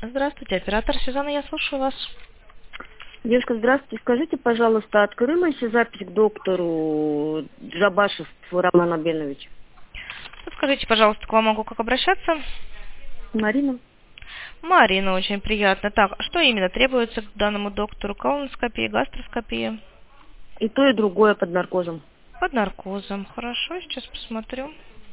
Здравствуйте, оператор Сюзанна, я слушаю вас. Девушка, здравствуйте. Скажите, пожалуйста, открылась запись к доктору Джабашев Роман Абенович? Скажите, пожалуйста, к вам могу как обращаться? Марина? Марина, очень приятно. Так, что именно требуется к данному доктору? Колоноскопия, гастроскопия? И то, и другое под наркозом. Под наркозом. Хорошо, сейчас посмотрю.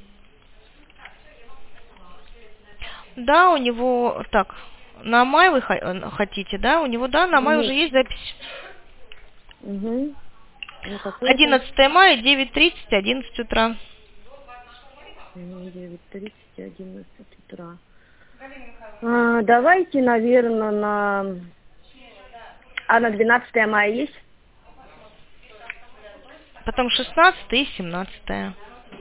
Да, у него... Так, на май вы хотите, да? У него, да, на май уже есть запись. Угу. 11 мая, 9:30, 11 утра. 9:30, 11 утра. Давайте, наверное, на... А на 12 мая есть? Потом 16 и 17. Это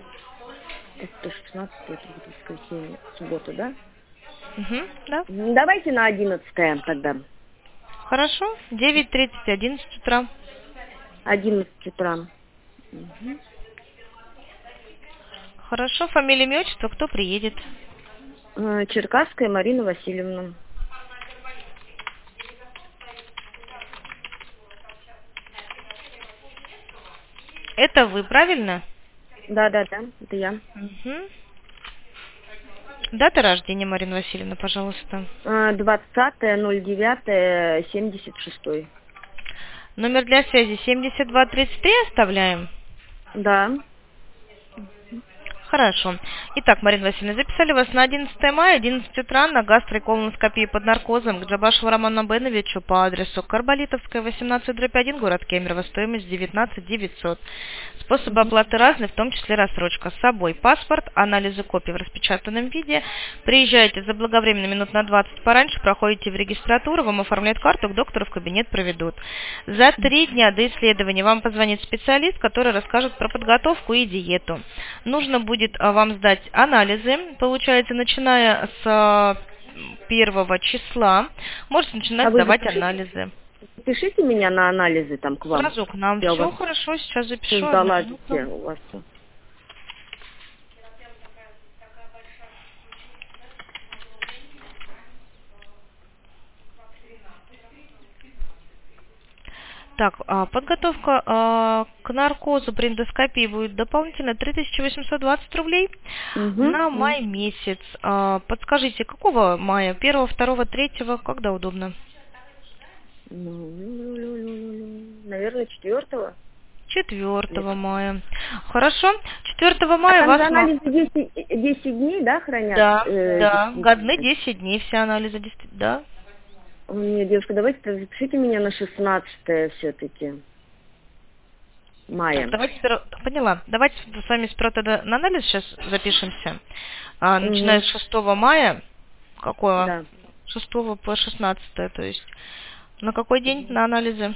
16, это будет воскресенье, суббота, да? Угу, да. Давайте на 11 тогда. Хорошо, 9:30, 11 утра. 11 утра. Угу. Хорошо, фамилия, имя, отчество, кто приедет? Черкасская Марина Васильевна. Это вы, правильно? Да, это я. Угу. Дата рождения, Марина Васильевна, пожалуйста. 20.09.76. Номер для связи 7233 оставляем? Да. Хорошо. Итак, Марина Васильевна, записали вас на 11 мая, 11 утра на гастро- и колоноскопии под наркозом к Джабашеву Роману Абеновичу по адресу Карболитовская, 18/1, город Кемерово, стоимость 19 900. Способы оплаты разные, в том числе рассрочка. С собой паспорт, анализы копий в распечатанном виде. Приезжаете заблаговременно минут на 20 пораньше, проходите в регистратуру, вам оформляют карту, к доктору в кабинет проведут. За 3 дня до исследования вам позвонит специалист, который расскажет про подготовку и диету. Нужно будет вам сдать анализы, получается, начиная с 1 числа, можете начинать сдавать анализы. Запишите меня на анализы там к вам. Сразу к нам. Я Все хорошо, сейчас запишу. ждала у вас. Так, подготовка к наркозу при эндоскопии будет дополнительно 3820 рублей на май месяц. Подскажите, какого мая? 1, 2, 3, когда удобно? Наверное, 4. 4 мая. Хорошо. 4 мая вас... Анализы 10 дней, да, хранят? Да, годны 10 дней все анализы, да. Нет, девушка, давайте запишите меня на 16 все-таки мая. Так, давайте, поняла. Давайте с вами сперва тогда на анализ сейчас запишемся. Начиная с 6 мая, какого? Да. 6 по 16, то есть. На какой день на анализы?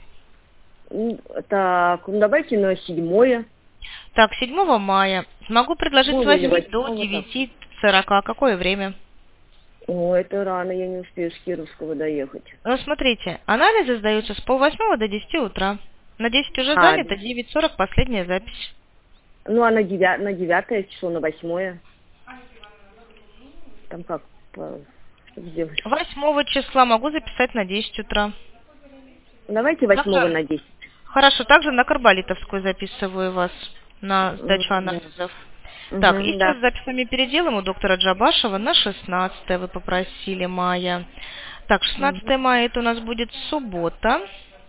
Так, давайте на 7. Так, 7 мая. Могу предложить с 8 до 9:40. Какое время? О, это рано, я не успею с Кировского доехать. Ну, смотрите, анализы сдаются с 7:30 до 10 утра. На 10 уже занято, 9:40 последняя запись. Ну, а на 9 число, на 8? Там как, что сделать? 8 числа могу записать на 10 утра. Давайте 8 на 10. Хорошо, также на Карболитовскую записываю вас на сдачу анализов. Так, и сейчас с записями переделаем у доктора Джабашева на 16 вы попросили мая. Так, 16 мая это у нас будет суббота.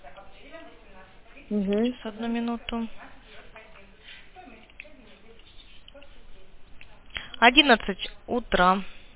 Сейчас, одну минуту. 11 утра.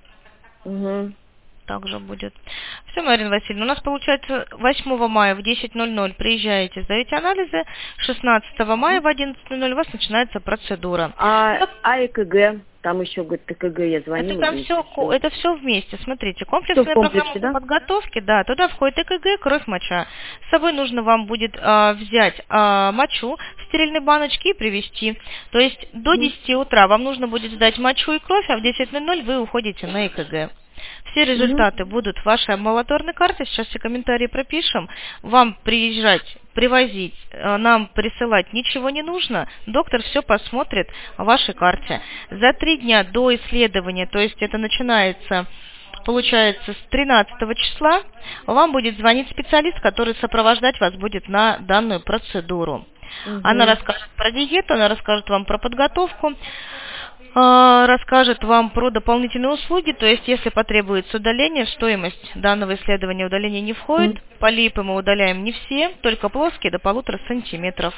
Также будет. Все, Марина Васильевна, у нас получается 8 мая в 10:00 приезжаете, сдаете анализы, 16 мая в 11:00 у вас начинается процедура. А ЭКГ? Там еще, говорит, ЭКГ я звонила. Это все вместе. Смотрите, комплексная программа подготовки, да, туда входит ЭКГ, кровь, моча. С собой нужно вам будет взять мочу в стерильной баночке и привезти. То есть до 10 утра вам нужно будет сдать мочу и кровь, а в 10:00 вы уходите на ЭКГ. Все результаты будут в вашей амбулаторной карте. Сейчас все комментарии пропишем. Вам приезжать, привозить, нам присылать ничего не нужно. Доктор все посмотрит в вашей карте. За 3 дня до исследования, то есть это начинается получается, с 13 числа вам будет звонить специалист, который сопровождать вас будет на данную процедуру. Она расскажет про диету, она расскажет вам про подготовку, расскажет вам про дополнительные услуги, то есть если потребуется удаление, в стоимость данного исследования удаление не входит, полипы мы удаляем не все, только плоские до 1,5 сантиметров.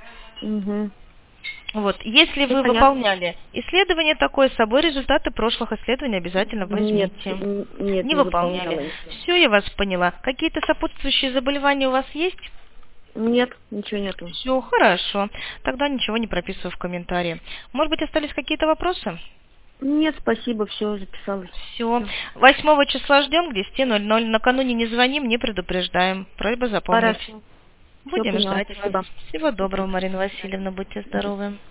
Вот. Если вы выполняли исследование такое, с собой результаты прошлых исследований обязательно возьмите. Нет, не выполняли. Все, я вас поняла. Какие-то сопутствующие заболевания у вас есть? Нет, ничего нету. Все, хорошо. Тогда ничего не прописываю в комментарии. Может быть, остались какие-то вопросы? Нет, спасибо, все, записалась. Все. 8 числа ждем к 10:00. Накануне не звоним, не предупреждаем. Просьба запомнить. Хорошо. Будем ждать спасибо. вас. Всего доброго, Марина Васильевна. Будьте здоровы.